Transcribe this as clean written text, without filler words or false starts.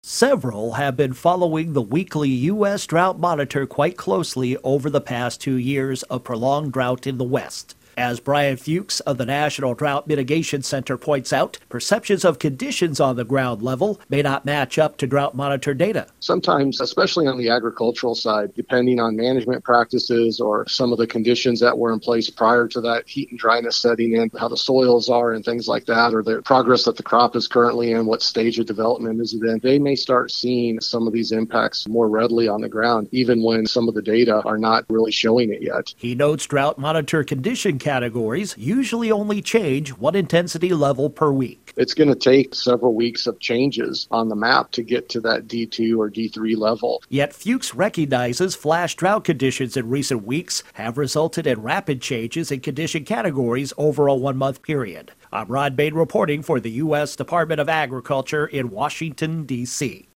Several have been following the weekly U.S. drought monitor quite closely over the past 2 years of prolonged drought in the West. As Brian Fuchs of the National Drought Mitigation Center points out, perceptions of conditions on the ground level may not match up to drought monitor data. Sometimes, especially on the agricultural side, depending on management practices or some of the conditions that were in place prior to that heat and dryness setting in, how the soils are and things like that, or the progress that the crop is currently in, what stage of development is it in, they may start seeing some of these impacts more readily on the ground, even when some of the data are not really showing it yet. He notes drought monitor condition categories usually only change one intensity level per week. It's going to take several weeks of changes on the map to get to that D2 or D3 level. Yet Fuchs recognizes flash drought conditions in recent weeks have resulted in rapid changes in condition categories over a 1-month period. I'm Rod Bain reporting for the U.S. Department of Agriculture in Washington, D.C.